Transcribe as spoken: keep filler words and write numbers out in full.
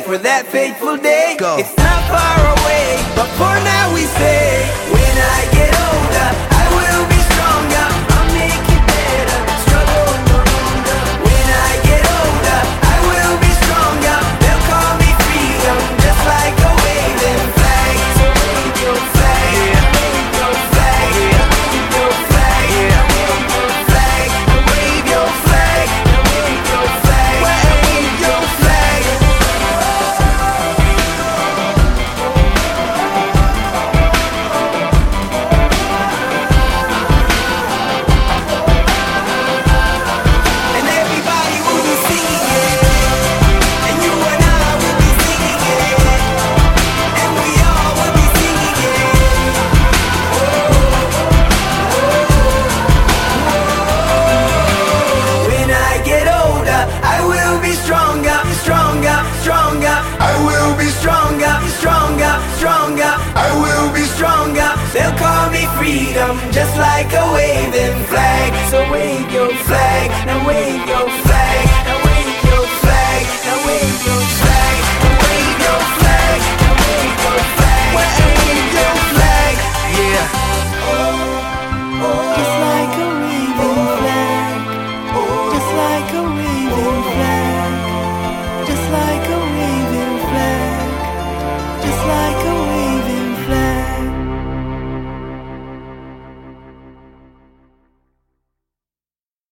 wait for that fateful day. Go. It's not far away, but for now we say, when I get older, I will be stronger. I'll make it better, struggle no longer. When I get older, I will be stronger. They'll call me freedom, just like a waving flag. So wave your flag, wave your flag, wave your flag, wave your flag, wave your flag, wave your flag, wave your flag. And everybody will be singing it, and you and I will be singing it, and we all will be singing it. When I get older, I will be stronger, stronger, stronger. I will be stronger, stronger, stronger. I will be stronger. They'll call me freedom, just like a waving flag. So wave your flag.